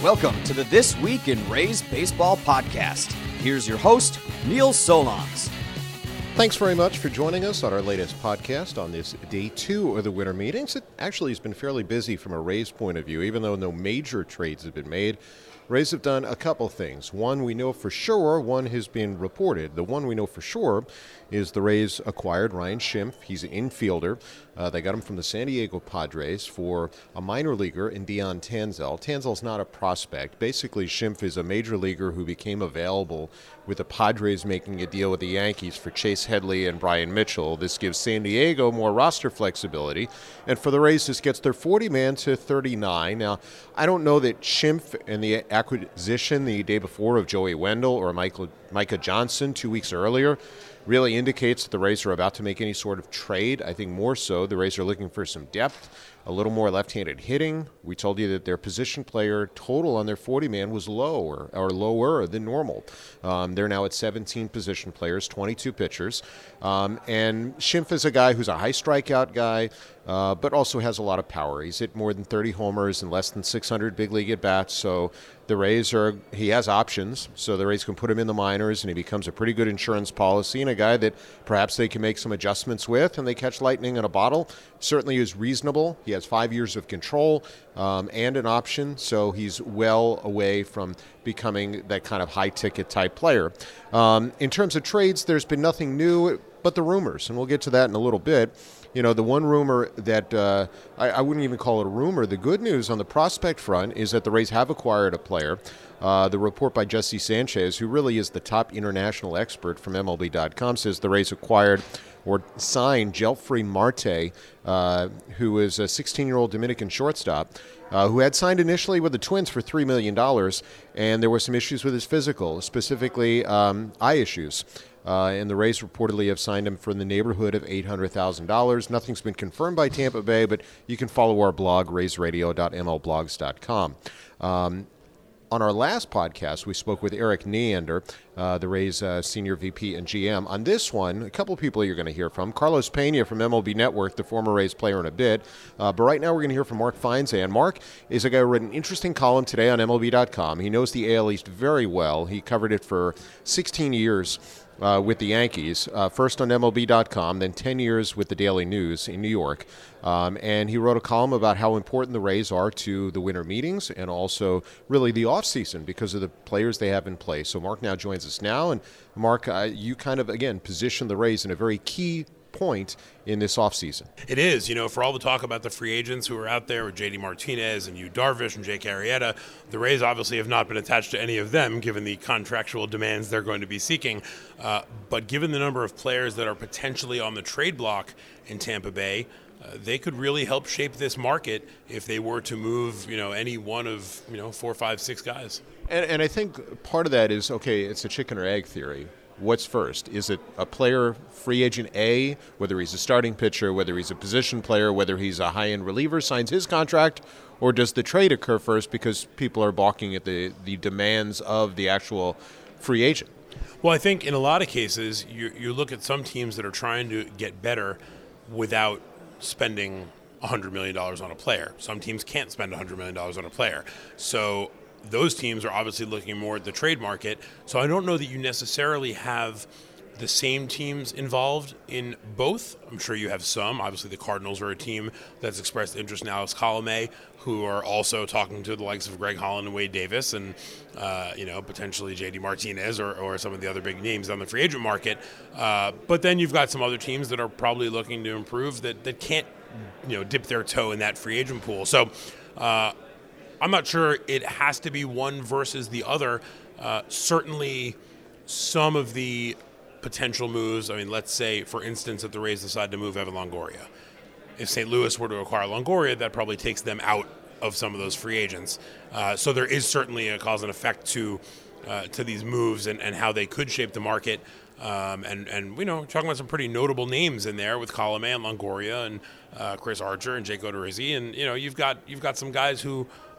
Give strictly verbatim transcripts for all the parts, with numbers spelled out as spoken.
Welcome to the This Week in Rays Baseball podcast. Here's your host, Neil Solondz. Thanks very much for joining us on our latest podcast on this day two of the winter meetings. It actually has been fairly busy from a Rays point of view, even though no major trades have been made. Rays have done a couple things. One we know for sure, one has been reported. The one we know for sure is the Rays acquired Ryan Schimpf. He's an infielder. Uh, they got him from the San Diego Padres for a minor leaguer in Dion Tanzel. Tanzel's not a prospect. Basically, Schimpf is a major leaguer who became available with the Padres making a deal with the Yankees for Chase Headley and Brian Mitchell. This gives San Diego more roster flexibility. And for the Rays, this gets their forty-man to thirty-nine. Now, I don't know that Schimpf and the acquisition the day before of Joey Wendell or Michael, Micah Johnson two weeks earlier really indicates that the Rays are about to make any sort of trade. I think more so, the Rays are looking for some depth, a little more left-handed hitting. We told you that their position player total on their forty-man was lower or lower than normal. Um, they're now at seventeen position players, twenty-two pitchers. Um, and Schimpf is a guy who's a high strikeout guy, uh, but also has a lot of power. He's hit more than thirty homers and less than six hundred big league at-bats, so the Rays are, he has options, so the Rays can put him in the minors, and he becomes a pretty good insurance policy and a guy that perhaps they can make some adjustments with, and they catch lightning in a bottle. Certainly is reasonable. He has five years of control um, and an option, so he's well away from becoming that kind of high-ticket type player. Um, in terms of trades, there's been nothing new but the rumors, and we'll get to that in a little bit. You know, the one rumor that uh, I, I wouldn't even call it a rumor. The good news on the prospect front is that the Rays have acquired a player. Uh, the report by Jesse Sanchez, who really is the top international expert from M L B dot com, says the Rays acquired or signed Jelfry Marte, uh, who is a sixteen-year-old Dominican shortstop, uh, who had signed initially with the Twins for three million dollars, and there were some issues with his physical, specifically um, eye issues. Uh, and the Rays reportedly have signed him for in the neighborhood of eight hundred thousand dollars. Nothing's been confirmed by Tampa Bay, but you can follow our blog, rays radio dot m l blogs dot com. Um, on our last podcast, we spoke with Eric Neander, uh, the Rays uh, senior V P and G M. On this one, a couple of people you're going to hear from. Carlos Pena from M L B Network, the former Rays player in a bit. Uh, but right now we're going to hear from Mark Feinsand. Mark is a guy who wrote an interesting column today on M L B dot com. He knows the A L East very well. He covered it for sixteen years. Uh, with the Yankees, uh, first on M L B dot com, then ten years with the Daily News in New York. Um, and he wrote a column about how important the Rays are to the winter meetings and also really the offseason because of the players they have in place. So Mark now joins us now. And Mark, uh, you kind of, again, position the Rays in a very key point in this offseason. It is, you know, for all the talk about the free agents who are out there with J D Martinez and Yu Darvish and Jake Arrieta, the Rays obviously have not been attached to any of them given the contractual demands they're going to be seeking. Uh, but given the number of players that are potentially on the trade block in Tampa Bay, uh, they could really help shape this market if they were to move, you know, any one of, you know, four, five, six guys. And, and I think part of that is, okay, it's a chicken or egg theory. What's first? Is it a player, free agent A, whether he's a starting pitcher, whether he's a position player, whether he's a high-end reliever, signs his contract, or does the trade occur first because people are balking at the, the demands of the actual free agent? Well, I think in a lot of cases, you, you look at some teams that are trying to get better without spending one hundred million dollars on a player. Some teams can't spend one hundred million dollars on a player. So those teams are obviously looking more at the trade market. So I don't know that you necessarily have the same teams involved in both. I'm sure you have some. Obviously, the Cardinals are a team that's expressed interest in Alex Colomé, who are also talking to the likes of Greg Holland and Wade Davis and, uh, you know, potentially J D Martinez or, or some of the other big names on the free agent market. Uh, but then you've got some other teams that are probably looking to improve that, that can't, you know, dip their toe in that free agent pool. So, uh, I'm not sure it has to be one versus the other. Uh, certainly, some of the potential moves, I mean, let's say, for instance, that the Rays decide to move Evan Longoria. If Saint Louis were to acquire Longoria, that probably takes them out of some of those free agents. Uh, so there is certainly a cause and effect to uh, to these moves and, and how they could shape the market. Um, and, and, you know, talking about some pretty notable names in there with Colomé and Longoria and uh, Chris Archer and Jake Odorizzi. And, you know, you've got you've got some guys who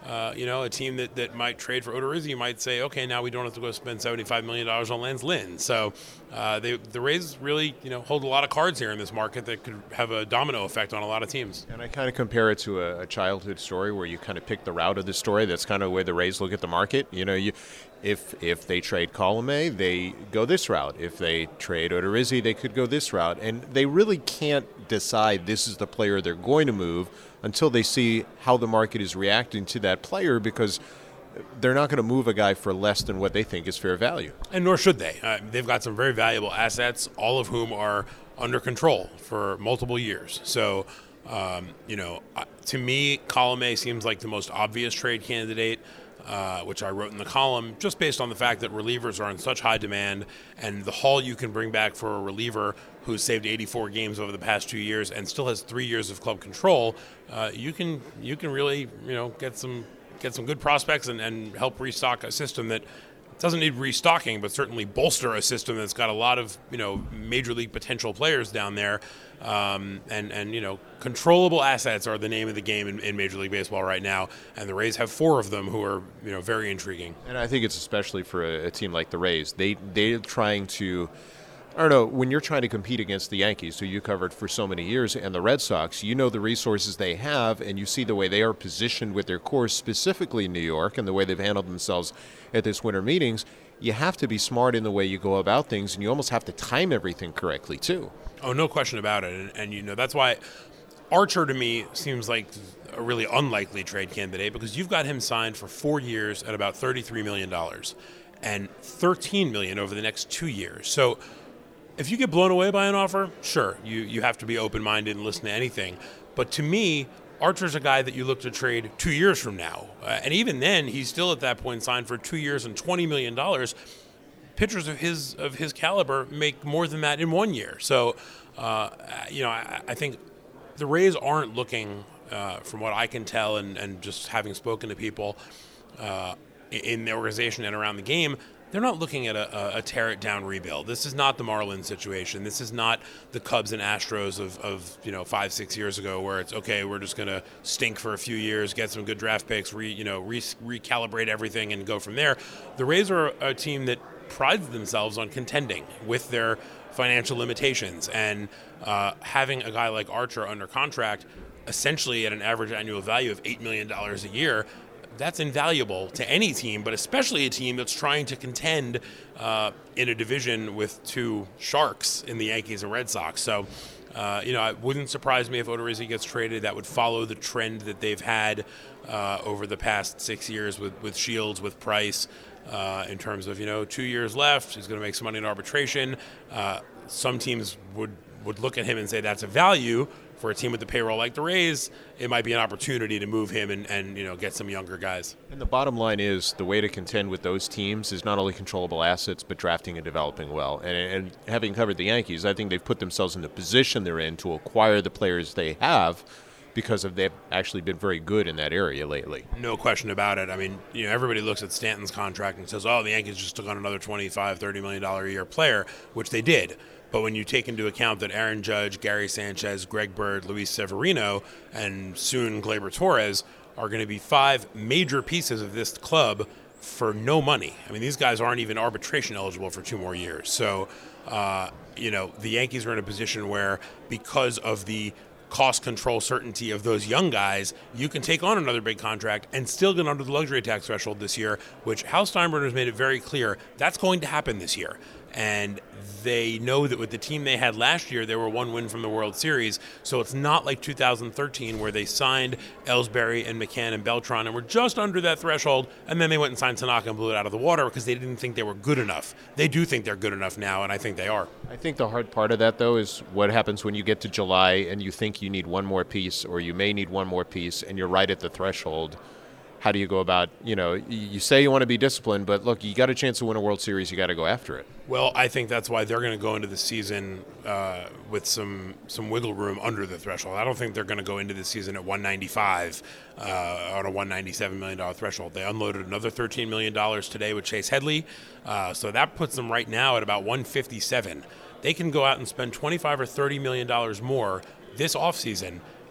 Uh, you know, a team that, that might trade for Odorizzi might say, okay, now we don't have to go spend seventy-five million dollars on Lance Lynn. So uh, they, the Rays really, you know, hold a lot of cards here in this market that could have a domino effect on a lot of teams. And I kind of compare it to a, a childhood story where you kind of pick the route of the story. That's kind of the way the Rays look at the market. You know, you if if they trade Colomé, they go this route. If they trade Odorizzi, they could go this route. And they really can't decide this is the player they're going to move until they see how the market is reacting to that player, because they're not going to move a guy for less than what they think is fair value. And nor should they. Uh, they've got some very valuable assets, all of whom are under control for multiple years. So, um, you know, uh, to me, Colomé seems like the most obvious trade candidate, uh, which I wrote in the column, just based on the fact that relievers are in such high demand, and the haul you can bring back for a reliever who's saved eighty-four games over the past two years and still has three years of club control, uh, you can you can really you know get some get some good prospects and, and help restock a system that doesn't need restocking, but certainly bolster a system that's got a lot of you know major league potential players down there, um, and and you know controllable assets are the name of the game in, in Major League Baseball right now, and the Rays have four of them who are you know very intriguing. And I think it's especially for a, a team like the Rays. They they're trying to. I don't know, when you're trying to compete against the Yankees, who you covered for so many years, and the Red Sox, you know the resources they have, and you see the way they are positioned with their core, specifically in New York, and the way they've handled themselves at this winter meetings. You have to be smart in the way you go about things, and you almost have to time everything correctly, too. Oh, no question about it. And, and you know, that's why Archer, to me, seems like a really unlikely trade candidate, because you've got him signed for four years at about thirty-three million dollars and thirteen million dollars over the next two years. So if you get blown away by an offer, sure, you, you have to be open-minded and listen to anything. But to me, Archer's a guy that you look to trade two years from now. Uh, and even then, he's still at that point signed for two years and twenty million dollars. Pitchers of his of his caliber make more than that in one year. So, uh, you know, I, I think the Rays aren't looking, uh, from what I can tell and, and just having spoken to people uh, in the organization and around the game, they're not looking at a, a tear-it-down rebuild. This is not the Marlins situation. This is not the Cubs and Astros of, of you know five, six years ago, where it's okay. We're just going to stink for a few years, get some good draft picks, re, you know, re, recalibrate everything, and go from there. The Rays are a team that prides themselves on contending with their financial limitations, and uh, having a guy like Archer under contract, essentially at an average annual value of eight million dollars a year. That's invaluable to any team, but especially a team that's trying to contend uh, in a division with two sharks in the Yankees and Red Sox. So, uh, you know, it wouldn't surprise me if Odorizzi gets traded. That would follow the trend that they've had uh, over the past six years with, with Shields, with Price, uh, in terms of, you know, two years left. He's going to make some money in arbitration. Uh, some teams would, would look at him and say that's a value. For a team with the payroll like the Rays, it might be an opportunity to move him and, and you know get some younger guys. And the bottom line is the way to contend with those teams is not only controllable assets, but drafting and developing well. And, and having covered the Yankees, I think they've put themselves in the position they're in to acquire the players they have because of they've actually been very good in that area lately. No question about it. I mean, you know, everybody looks at Stanton's contract and says, oh, the Yankees just took on another twenty-five, thirty million dollars a year player, which they did. But when you take into account that Aaron Judge, Gary Sanchez, Greg Bird, Luis Severino, and soon Gleyber Torres are going to be five major pieces of this club for no money. I mean, these guys aren't even arbitration eligible for two more years. So, uh, you know, the Yankees are in a position where because of the cost control certainty of those young guys, you can take on another big contract and still get under the luxury tax threshold this year, which Hal Steinbrenner has made it very clear that's going to happen this year. And they know that with the team they had last year, they were one win from the World Series. So it's not like two thousand thirteen where they signed Ellsbury and McCann and Beltran and were just under that threshold, and then they went and signed Tanaka and blew it out of the water because they didn't think they were good enough. They do think they're good enough now, and I think they are. I think the hard part of that, though, is what happens when you get to July and you think you need one more piece, or you may need one more piece, and you're right at the threshold. How do you go about, you know, you say you want to be disciplined, but look, you got a chance to win a World Series, you got to go after it. Well, I think that's why they're going to go into the season uh, with some some wiggle room under the threshold. I don't think they're going to go into the season at one ninety-five uh, on a one ninety-seven million dollars threshold. They unloaded another thirteen million dollars today with Chase Headley, uh, so that puts them right now at about one fifty-seven. They can go out and spend twenty-five or thirty million dollars more this offseason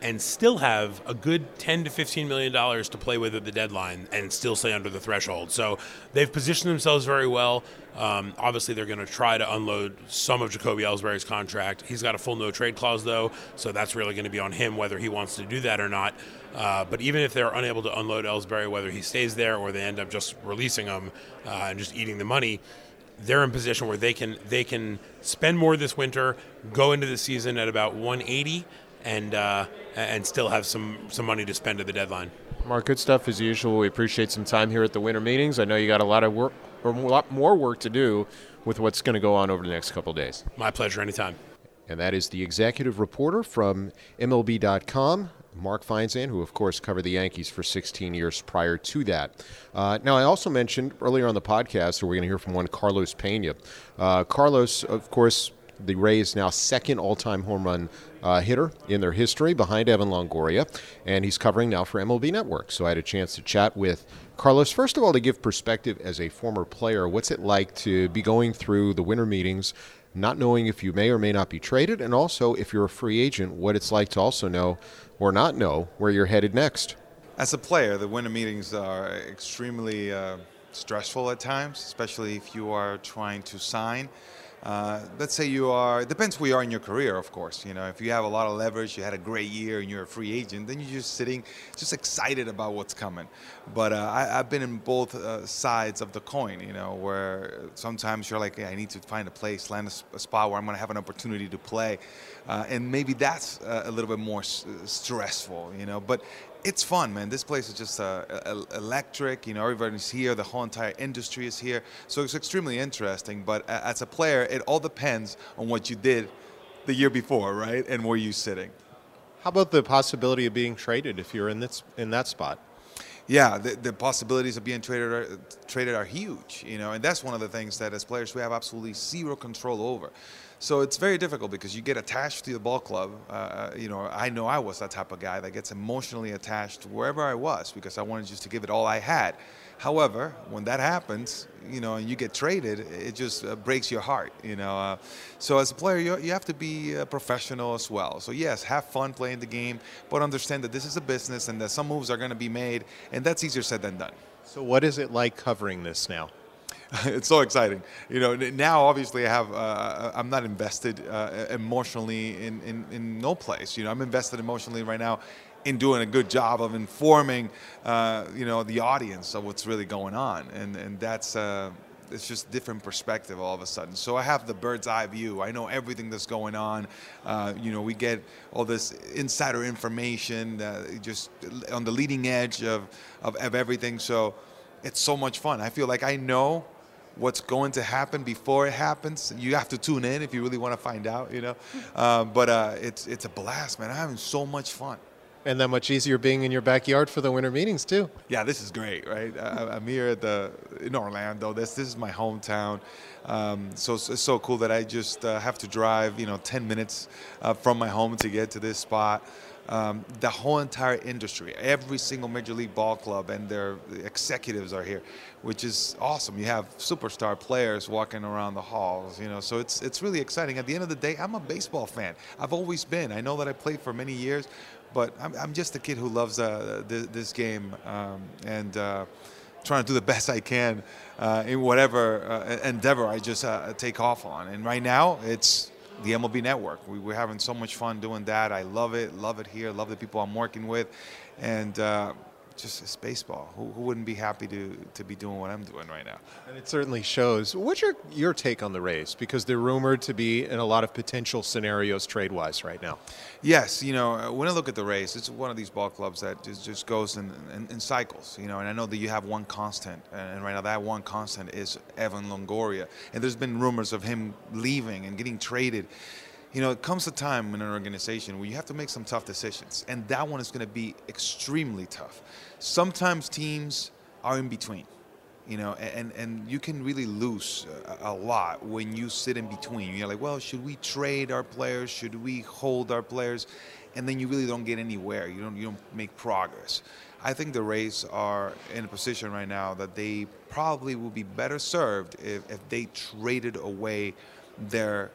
and still have a good ten to fifteen million dollars to play with at the deadline and still stay under the threshold. So they've positioned themselves very well. Um, obviously, they're going to try to unload some of Jacoby Ellsbury's contract. He's got a full no trade clause, though, so that's really going to be on him whether he wants to do that or not. Uh, but even if they're unable to unload Ellsbury, whether he stays there or they end up just releasing him uh, and just eating the money, they're in a position where they can they can spend more this winter, go into the season at about one eighty, and uh, and still have some, some money to spend at the deadline. Mark, good stuff as usual. We appreciate some time here at the winter meetings. I know you got a lot of work, or a lot more work to do with what's going to go on over the next couple of days. My pleasure, anytime. And that is the executive reporter from M L B dot com, Mark Feinsand, who, of course, covered the Yankees for sixteen years prior to that. Uh, now, I also mentioned earlier on the podcast that we're going to hear from one Carlos Pena. Uh, Carlos, of course, the Rays' now second all-time home run uh, hitter in their history behind Evan Longoria, and he's covering now for M L B Network. So I had a chance to chat with Carlos, first of all, to give perspective as a former player. What's it like to be going through the winter meetings, not knowing if you may or may not be traded, and also if you're a free agent, what it's like to also know or not know where you're headed next? As a player, the winter meetings are extremely uh, stressful at times, especially if you are trying to sign. Uh, let's say you are, it depends where you are in your career, of course. You know, if you have a lot of leverage, you had a great year and you're a free agent, then you're just sitting, just excited about what's coming. But uh, I, I've been in both uh, sides of the coin, you know, where sometimes you're like, hey, I need to find a place, land a, a spot where I'm going to have an opportunity to play. Uh, and maybe that's uh, a little bit more s- stressful, you know. But it's fun, man. This place is just uh, electric. You know, everybody's here. The whole entire industry is here. So it's extremely interesting. But as a player, it all depends on what you did the year before, right? And where you're sitting. How about the possibility of being traded if you're in this in that spot? Yeah, the, the possibilities of being traded are, traded are huge, you know, and that's one of the things that as players we have absolutely zero control over. So it's very difficult because you get attached to the ball club. Uh, you know, I know I was that type of guy that gets emotionally attached wherever I was because I wanted just to give it all I had. However, when that happens, you know, and you get traded, it just uh, breaks your heart, you know. Uh, so as a player, you, you have to be a professional as well. So yes, have fun playing the game, but understand that this is a business and that some moves are going to be made, and that's easier said than done. So what is it like covering this now? It's so exciting. You know, now obviously I have, uh, I'm not invested uh, emotionally in, in, in no place. You know, I'm invested emotionally right now in doing a good job of informing, uh, you know, the audience of what's really going on. And, and that's, uh, it's just different perspective all of a sudden. So I have the bird's eye view. I know everything that's going on. Uh, you know, we get all this insider information uh, just on the leading edge of, of, of everything. So it's so much fun. I feel like I know what's going to happen before it happens. You have to tune in if you really want to find out, you know. Uh, but uh, it's it's a blast, man. I'm having so much fun. And then much easier being in your backyard for the winter meetings, too. Yeah, this is great, right? I, I'm here at the in Orlando. This this is my hometown. Um, so it's, it's so cool that I just uh, have to drive, you know, ten minutes uh, from my home to get to this spot. Um, the whole entire industry, every single Major League Ball club and their executives are here, which is awesome. You have superstar players walking around the halls, you know, so it's it's really exciting. At the end of the day, I'm a baseball fan. I've always been. I know that I played for many years, but I'm, I'm just a kid who loves uh, this, this game um, and uh, trying to do the best I can uh, in whatever uh, endeavor I just uh, take off on. And right now, it's the M L B Network. We, we're having so much fun doing that. I love it, love it here, love the people I'm working with, and uh, just it's baseball. Who, who wouldn't be happy to, to be doing what I'm doing right now? And it certainly shows. What's your, your take on the Rays? Because they're rumored to be in a lot of potential scenarios trade-wise right now. Yes, you know, when I look at the Rays, it's one of these ball clubs that just, just goes in, in, in cycles, you know, and I know that you have one constant, and right now that one constant is Evan Longoria. And there's been rumors of him leaving and getting traded. You know, it comes a time in an organization where you have to make some tough decisions, and that one is going to be extremely tough. Sometimes teams are in between, you know, and, and you can really lose a, a lot when you sit in between. You're like, well, should we trade our players? Should we hold our players? And then you really don't get anywhere. You don't, you don't make progress. I think the Rays are in a position right now that they probably will be better served if, if they traded away their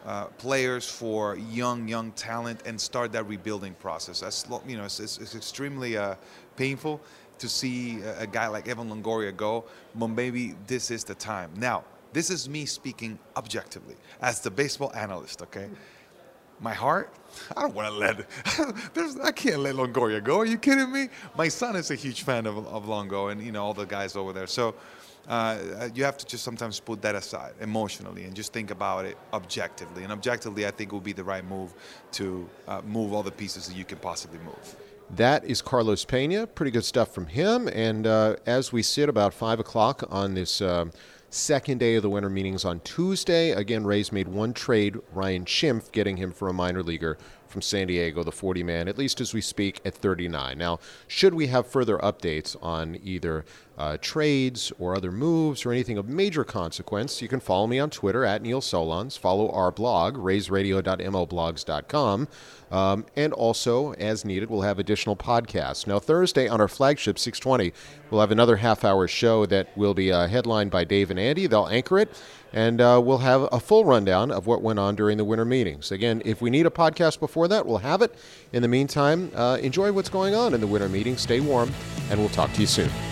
uh, players, for young, young talent, and start that rebuilding process. That's, you know, it's, it's, it's extremely uh, painful to see a, a guy like Evan Longoria go, but maybe this is the time. Now, this is me speaking objectively as the baseball analyst, okay? My heart, I don't want to let, there's, I can't let Longoria go. Are you kidding me? My son is a huge fan of, of Longo and, you know, all the guys over there. So uh, you have to just sometimes put that aside emotionally and just think about it objectively. And objectively, I think will be the right move to uh, move all the pieces that you can possibly move. That is Carlos Pena. Pretty good stuff from him. And uh, as we sit about five o'clock on this uh, second day of the winter meetings on Tuesday, again, Rays made one trade, Ryan Schimpf, getting him for a minor leaguer from San Diego, the forty man, at least as we speak, at thirty-nine. Now, should we have further updates on either uh, trades or other moves or anything of major consequence, you can follow me on Twitter at Neil Solondz, follow our blog, rays radio dot m o blogs dot com, um, and also, as needed, we'll have additional podcasts. Now, Thursday on our flagship six twenty, we'll have another half-hour show that will be uh, headlined by Dave and Andy. They'll anchor it, and uh, we'll have a full rundown of what went on during the winter meetings. Again, if we need a podcast before that, we'll have it. In the meantime, uh, enjoy what's going on in the winter meetings. Stay warm, and we'll talk to you soon.